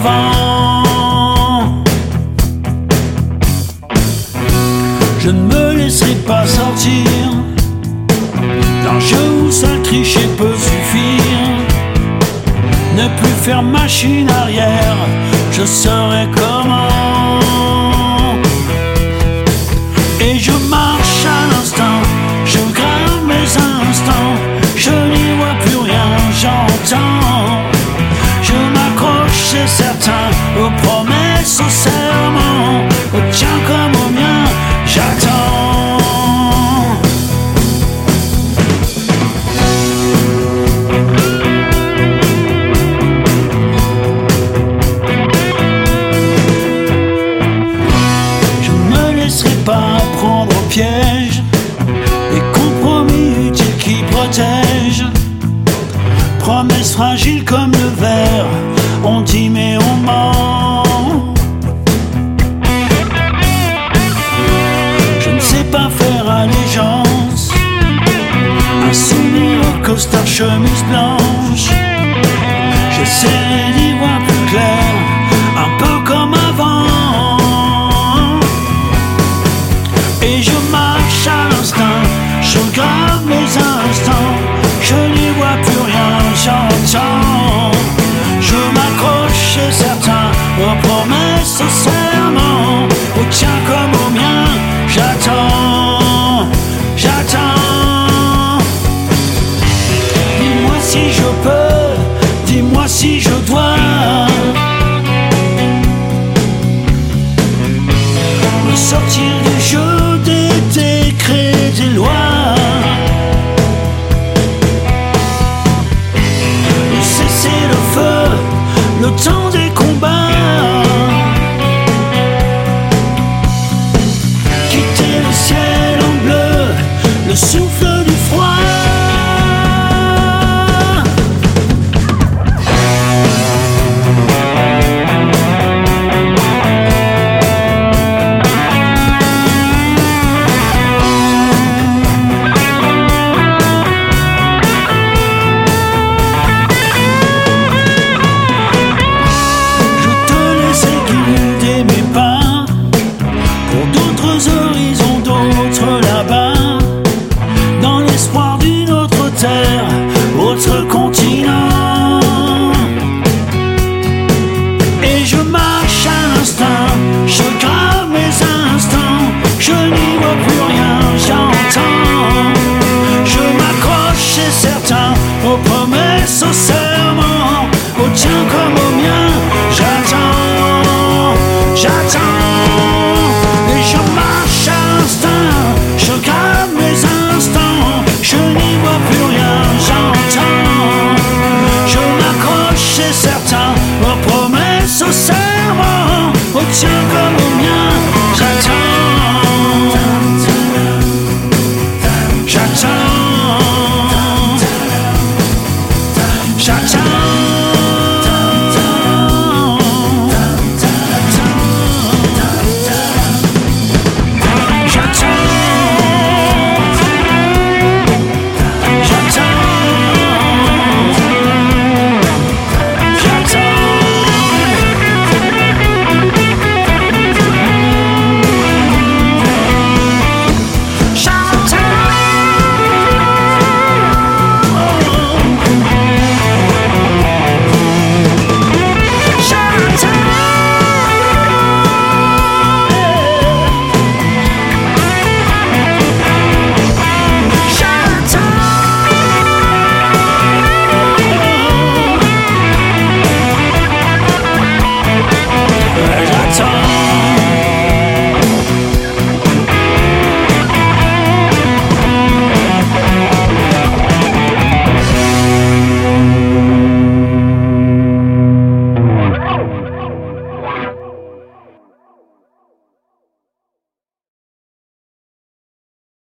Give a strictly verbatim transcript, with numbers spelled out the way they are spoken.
avant. Je ne me laisserai pas sortir d'un jeu où seul tricher peut suffire. Ne plus faire machine arrière, je saurai comment. Et je marche à l'instant, je grave mes instants. Je n'y vois plus rien, j'entends. Je m'accroche, c'est certain, aux promesses, aux serments. Au tien comme au mien, j'attends. Pas prendre au piège les compromis utiles qui protègent. Promesses fragiles comme le verre, on dit mais on ment. Je ne sais pas faire allégeance, un souvenir au costard chemise blanche. J'essaie d'y voir plus clair, un peu comme avant. Et je marche à l'instinct, je grave mes instants. Je n'y vois plus rien, j'entends. Je m'accroche, c'est certain, aux promesses, aux serments. Au tien comme au mien, j'attends, j'attends. Dis-moi si je peux, dis-moi si je dois me sortir du jeu, des décrets, des lois. Cesser le feu, le temps des combats. Quitter le ciel en bleu, le souffle du froid. Horizons d'autres là-bas, dans l'espoir d'une autre terre, autre continent. Et je marche à l'instinct, je grave mes instants. Je n'y vois plus rien, j'entends. Je m'accroche, c'est certain, aux promesses, aux serments. Au tien comme au mien, j'attends, j'attends. Et je marche à l'instinct, je grave mes instants. Je n'y vois plus rien, j'entends. Je m'accroche, c'est certain, aux promesses, aux serments. Au tien comme au